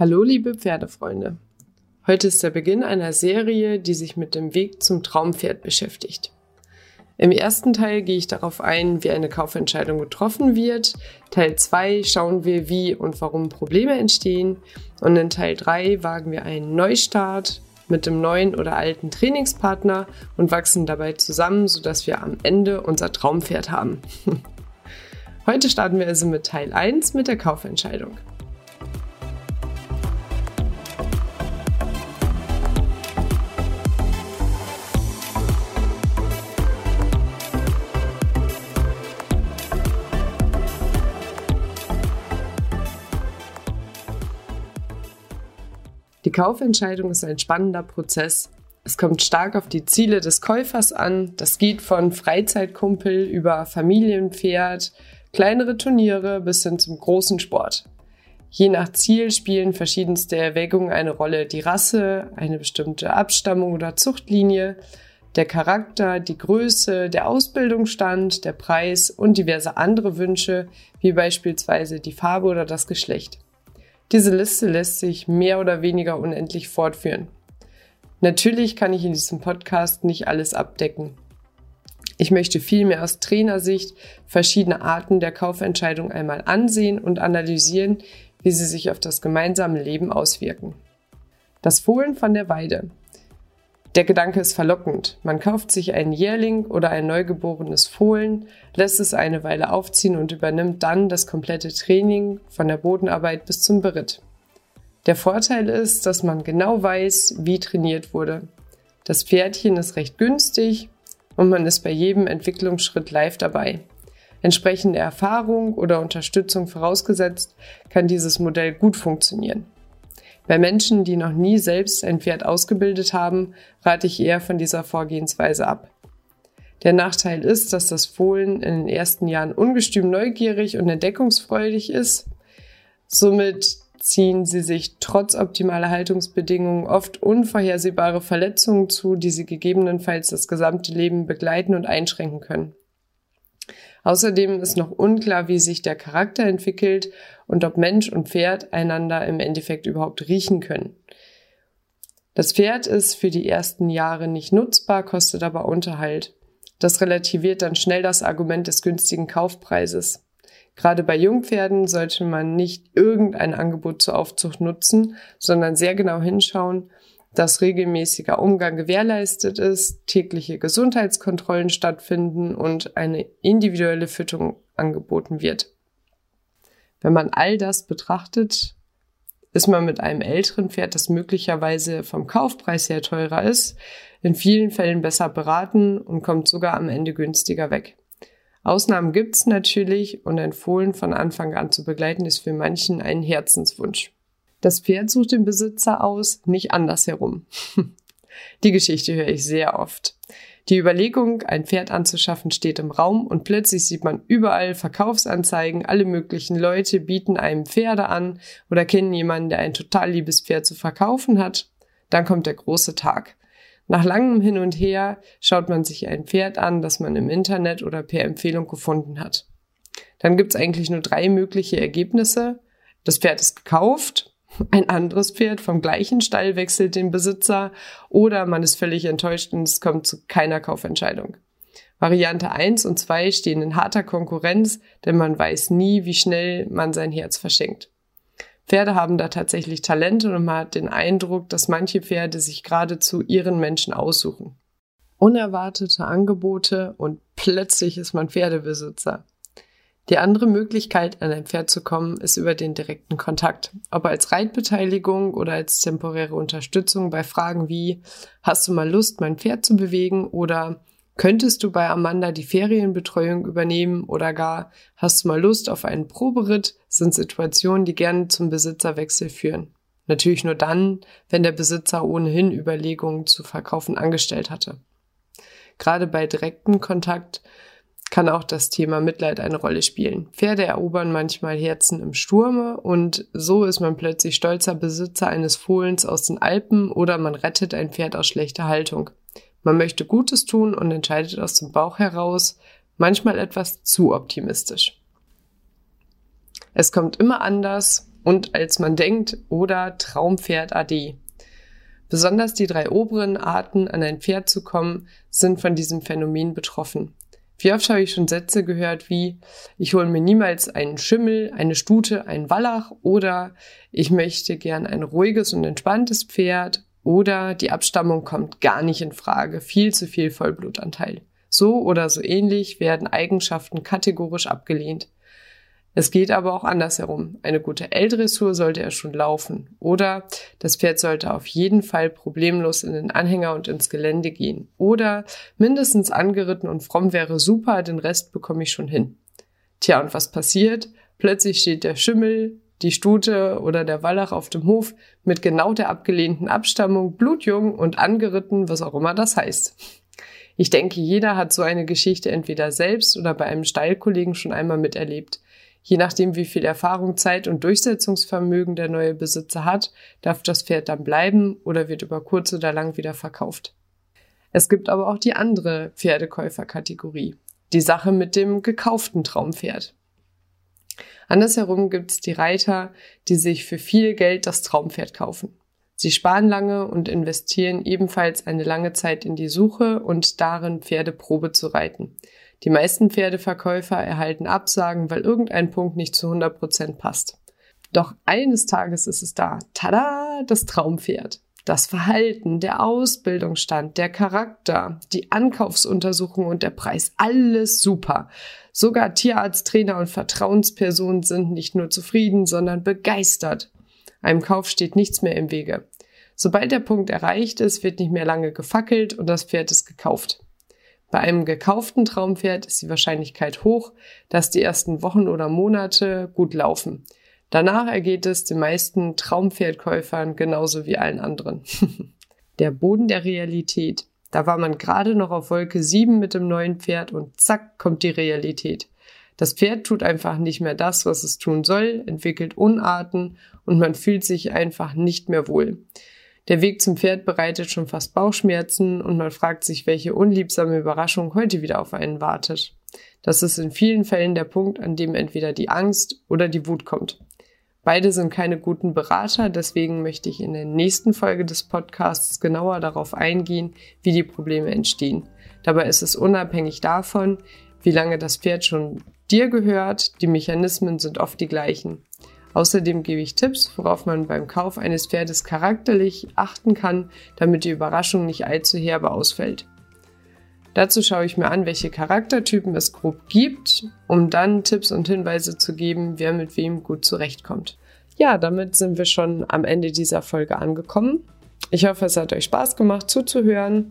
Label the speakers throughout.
Speaker 1: Hallo liebe Pferdefreunde. Heute ist der Beginn einer Serie, die sich mit dem Weg zum Traumpferd beschäftigt. Im ersten Teil gehe ich darauf ein, wie eine Kaufentscheidung getroffen wird. Teil 2 schauen wir, wie und warum Probleme entstehen. Und in Teil 3 wagen wir einen Neustart mit dem neuen oder alten Trainingspartner und wachsen dabei zusammen, sodass wir am Ende unser Traumpferd haben. Heute starten wir also mit Teil 1 mit der Kaufentscheidung. Die Kaufentscheidung ist ein spannender Prozess. Es kommt stark auf die Ziele des Käufers an. Das geht von Freizeitkumpel über Familienpferd, kleinere Turniere bis hin zum großen Sport. Je nach Ziel spielen verschiedenste Erwägungen eine Rolle. Die Rasse, eine bestimmte Abstammung oder Zuchtlinie, der Charakter, die Größe, der Ausbildungsstand, der Preis und diverse andere Wünsche, wie beispielsweise die Farbe oder das Geschlecht. Diese Liste lässt sich mehr oder weniger unendlich fortführen. Natürlich kann ich in diesem Podcast nicht alles abdecken. Ich möchte vielmehr aus Trainersicht verschiedene Arten der Kaufentscheidung einmal ansehen und analysieren, wie sie sich auf das gemeinsame Leben auswirken. Das Fohlen von der Weide. Der Gedanke ist verlockend. Man kauft sich einen Jährling oder ein neugeborenes Fohlen, lässt es eine Weile aufziehen und übernimmt dann das komplette Training von der Bodenarbeit bis zum Beritt. Der Vorteil ist, dass man genau weiß, wie trainiert wurde. Das Pferdchen ist recht günstig und man ist bei jedem Entwicklungsschritt live dabei. Entsprechende Erfahrung oder Unterstützung vorausgesetzt, kann dieses Modell gut funktionieren. Bei Menschen, die noch nie selbst ein Pferd ausgebildet haben, rate ich eher von dieser Vorgehensweise ab. Der Nachteil ist, dass das Fohlen in den ersten Jahren ungestüm neugierig und entdeckungsfreudig ist. Somit ziehen sie sich trotz optimaler Haltungsbedingungen oft unvorhersehbare Verletzungen zu, die sie gegebenenfalls das gesamte Leben begleiten und einschränken können. Außerdem ist noch unklar, wie sich der Charakter entwickelt und ob Mensch und Pferd einander im Endeffekt überhaupt riechen können. Das Pferd ist für die ersten Jahre nicht nutzbar, kostet aber Unterhalt. Das relativiert dann schnell das Argument des günstigen Kaufpreises. Gerade bei Jungpferden sollte man nicht irgendein Angebot zur Aufzucht nutzen, sondern sehr genau hinschauen, dass regelmäßiger Umgang gewährleistet ist, tägliche Gesundheitskontrollen stattfinden und eine individuelle Fütterung angeboten wird. Wenn man all das betrachtet, ist man mit einem älteren Pferd, das möglicherweise vom Kaufpreis her teurer ist, in vielen Fällen besser beraten und kommt sogar am Ende günstiger weg. Ausnahmen gibt's natürlich und ein Fohlen von Anfang an zu begleiten ist für manchen ein Herzenswunsch. Das Pferd sucht den Besitzer aus, nicht andersherum. Die Geschichte höre ich sehr oft. Die Überlegung, ein Pferd anzuschaffen, steht im Raum und plötzlich sieht man überall Verkaufsanzeigen, alle möglichen Leute bieten einem Pferde an oder kennen jemanden, der ein total liebes Pferd zu verkaufen hat. Dann kommt der große Tag. Nach langem Hin und Her schaut man sich ein Pferd an, das man im Internet oder per Empfehlung gefunden hat. Dann gibt es eigentlich nur 3 mögliche Ergebnisse. Das Pferd ist gekauft, ein anderes Pferd vom gleichen Stall wechselt den Besitzer oder man ist völlig enttäuscht und es kommt zu keiner Kaufentscheidung. Variante 1 und 2 stehen in harter Konkurrenz, denn man weiß nie, wie schnell man sein Herz verschenkt. Pferde haben da tatsächlich Talente und man hat den Eindruck, dass manche Pferde sich geradezu ihren Menschen aussuchen. Unerwartete Angebote und plötzlich ist man Pferdebesitzer. Die andere Möglichkeit, an ein Pferd zu kommen, ist über den direkten Kontakt. Ob als Reitbeteiligung oder als temporäre Unterstützung bei Fragen wie, hast du mal Lust, mein Pferd zu bewegen? Oder könntest du bei Amanda die Ferienbetreuung übernehmen? Oder gar, hast du mal Lust auf einen Proberitt? Sind Situationen, die gerne zum Besitzerwechsel führen. Natürlich nur dann, wenn der Besitzer ohnehin Überlegungen zu verkaufen angestellt hatte. Gerade bei direktem Kontakt kann auch das Thema Mitleid eine Rolle spielen. Pferde erobern manchmal Herzen im Sturme und so ist man plötzlich stolzer Besitzer eines Fohlens aus den Alpen oder man rettet ein Pferd aus schlechter Haltung. Man möchte Gutes tun und entscheidet aus dem Bauch heraus, manchmal etwas zu optimistisch. Es kommt immer anders und als man denkt oder Traumpferd AD. Besonders die 3 oberen Arten, an ein Pferd zu kommen, sind von diesem Phänomen betroffen. Wie oft habe ich schon Sätze gehört wie, ich hole mir niemals einen Schimmel, eine Stute, einen Wallach oder ich möchte gern ein ruhiges und entspanntes Pferd oder die Abstammung kommt gar nicht in Frage, viel zu viel Vollblutanteil. So oder so ähnlich werden Eigenschaften kategorisch abgelehnt. Es geht aber auch andersherum. Eine gute L-Dressur sollte er schon laufen. Oder das Pferd sollte auf jeden Fall problemlos in den Anhänger und ins Gelände gehen. Oder mindestens angeritten und fromm wäre super, den Rest bekomme ich schon hin. Tja, und was passiert? Plötzlich steht der Schimmel, die Stute oder der Wallach auf dem Hof mit genau der abgelehnten Abstammung, blutjung und angeritten, was auch immer das heißt. Ich denke, jeder hat so eine Geschichte entweder selbst oder bei einem Stallkollegen schon einmal miterlebt. Je nachdem, wie viel Erfahrung, Zeit und Durchsetzungsvermögen der neue Besitzer hat, darf das Pferd dann bleiben oder wird über kurz oder lang wieder verkauft. Es gibt aber auch die andere Pferdekäuferkategorie, die Sache mit dem gekauften Traumpferd. Andersherum gibt es die Reiter, die sich für viel Geld das Traumpferd kaufen. Sie sparen lange und investieren ebenfalls eine lange Zeit in die Suche und darin, Pferdeprobe zu reiten. Die meisten Pferdeverkäufer erhalten Absagen, weil irgendein Punkt nicht zu 100% passt. Doch eines Tages ist es da. Tada! Das Traumpferd. Das Verhalten, der Ausbildungsstand, der Charakter, die Ankaufsuntersuchung und der Preis. Alles super. Sogar Tierarzt, Trainer und Vertrauenspersonen sind nicht nur zufrieden, sondern begeistert. Einem Kauf steht nichts mehr im Wege. Sobald der Punkt erreicht ist, wird nicht mehr lange gefackelt und das Pferd ist gekauft. Bei einem gekauften Traumpferd ist die Wahrscheinlichkeit hoch, dass die ersten Wochen oder Monate gut laufen. Danach ergeht es den meisten Traumpferdkäufern genauso wie allen anderen. Der Boden der Realität. Da war man gerade noch auf Wolke 7 mit dem neuen Pferd und zack, kommt die Realität. Das Pferd tut einfach nicht mehr das, was es tun soll, entwickelt Unarten und man fühlt sich einfach nicht mehr wohl. Der Weg zum Pferd bereitet schon fast Bauchschmerzen und man fragt sich, welche unliebsame Überraschung heute wieder auf einen wartet. Das ist in vielen Fällen der Punkt, an dem entweder die Angst oder die Wut kommt. Beide sind keine guten Berater, deswegen möchte ich in der nächsten Folge des Podcasts genauer darauf eingehen, wie die Probleme entstehen. Dabei ist es unabhängig davon, wie lange das Pferd schon dir gehört, die Mechanismen sind oft die gleichen. Außerdem gebe ich Tipps, worauf man beim Kauf eines Pferdes charakterlich achten kann, damit die Überraschung nicht allzu herbe ausfällt. Dazu schaue ich mir an, welche Charaktertypen es grob gibt, um dann Tipps und Hinweise zu geben, wer mit wem gut zurechtkommt. Ja, damit sind wir schon am Ende dieser Folge angekommen. Ich hoffe, es hat euch Spaß gemacht zuzuhören.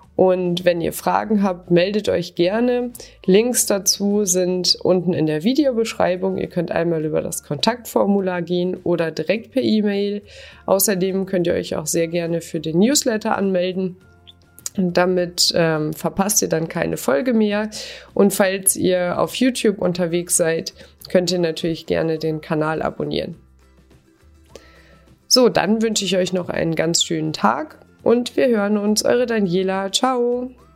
Speaker 1: Und wenn ihr Fragen habt, meldet euch gerne. Links dazu sind unten in der Videobeschreibung. Ihr könnt einmal über das Kontaktformular gehen oder direkt per E-Mail. Außerdem könnt ihr euch auch sehr gerne für den Newsletter anmelden. Und damit verpasst ihr dann keine Folge mehr. Und falls ihr auf YouTube unterwegs seid, könnt ihr natürlich gerne den Kanal abonnieren. So, dann wünsche ich euch noch einen ganz schönen Tag. Und wir hören uns, eure Daniela. Ciao!